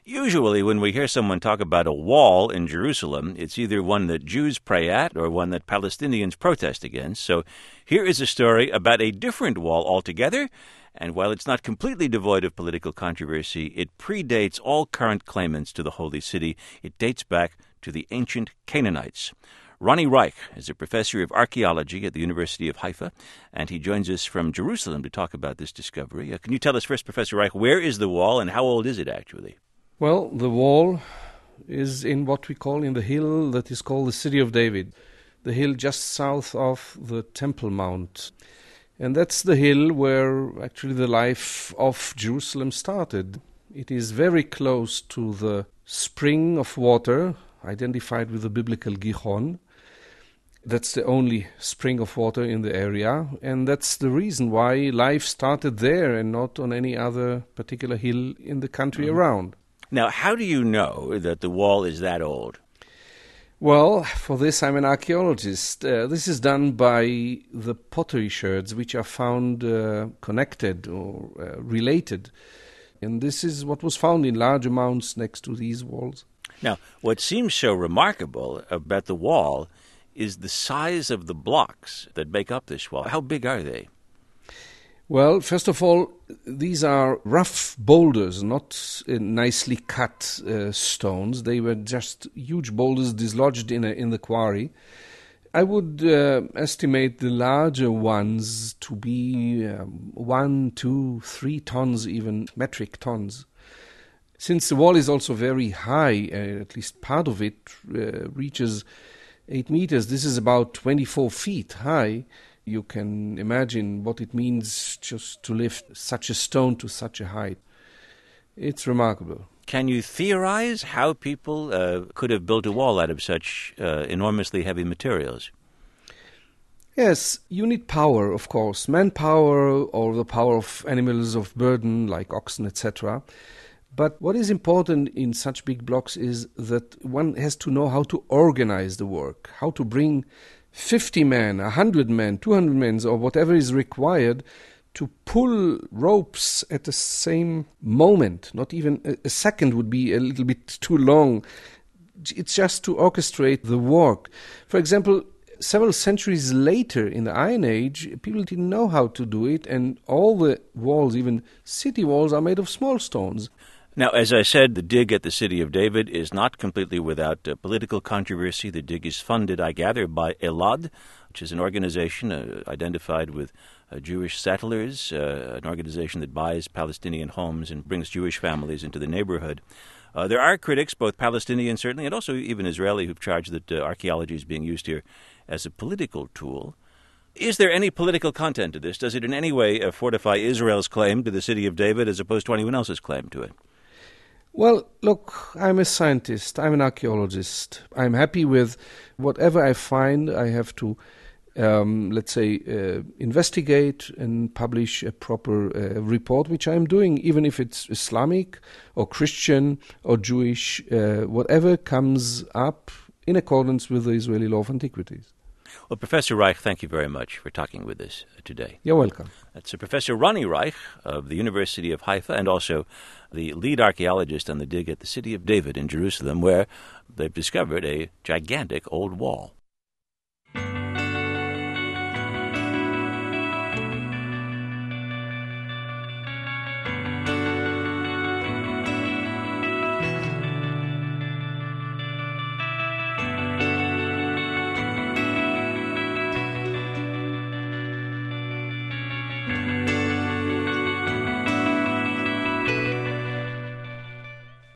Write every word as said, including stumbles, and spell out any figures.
Usually when we hear someone talk about a wall in Jerusalem, it's either one that Jews pray at or one that Palestinians protest against. So here is a story about a different wall altogether, and while it's not completely devoid of political controversy, it predates all current claimants to the Holy City. It dates back to the ancient Canaanites. Ronnie Reich is a professor of archaeology at the University of Haifa, and he joins us from Jerusalem to talk about this discovery. Uh, can you tell us first, Professor Reich, where is the wall and how old is it actually? Well, the wall is in what we call in the hill that is called the City of David, the hill just south of the Temple Mount. And that's the hill where actually the life of Jerusalem started. It is very close to the spring of water, identified with the biblical Gihon. That's the only spring of water in the area, and that's the reason why life started there and not on any other particular hill in the country mm-hmm. around. Now, how do you know that the wall is that old? Well, for this I'm an archaeologist. Uh, this is done by the pottery sherds which are found uh, connected or uh, related. And this is what was found in large amounts next to these walls. Now, what seems so remarkable about the wall is the size of the blocks that make up this wall. How big are they? Well, first of all, these are rough boulders, not uh, nicely cut uh, stones. They were just huge boulders dislodged in a, in the quarry. I would uh, estimate the larger ones to be um, one, two, three tons, even metric tons. Since the wall is also very high, uh, at least part of it uh, reaches eight meters. This is about twenty-four feet high. You can imagine what it means just to lift such a stone to such a height. It's remarkable. Can you theorize how people uh, could have built a wall out of such uh, enormously heavy materials? Yes, you need power, of course, manpower or the power of animals of burden like oxen, et cetera. But what is important in such big blocks is that one has to know how to organize the work, how to bring fifty men, one hundred men, two hundred men, or whatever is required to pull ropes at the same moment. Not even a, a second would be a little bit too long. It's just to orchestrate the work. For example, several centuries later in the Iron Age, people didn't know how to do it, and all the walls, even city walls, are made of small stones. Now, as I said, the dig at the City of David is not completely without uh, political controversy. The dig is funded, I gather, by Elad, which is an organization uh, identified with uh, Jewish settlers, uh, an organization that buys Palestinian homes and brings Jewish families into the neighborhood. Uh, there are critics, both Palestinian certainly, and also even Israeli, who've charged that uh, archaeology is being used here as a political tool. Is there any political content to this? Does it in any way uh, fortify Israel's claim to the City of David as opposed to anyone else's claim to it? Well, look, I'm a scientist, I'm an archaeologist. I'm happy with whatever I find. I have to, um, let's say, uh, investigate and publish a proper uh, report, which I'm doing, even if it's Islamic or Christian or Jewish, uh, whatever comes up in accordance with the Israeli law of antiquities. Well, Professor Reich, thank you very much for talking with us today. You're welcome. That's Professor Ronnie Reich of the University of Haifa and also the lead archaeologist on the dig at the City of David in Jerusalem, where they've discovered a gigantic old wall.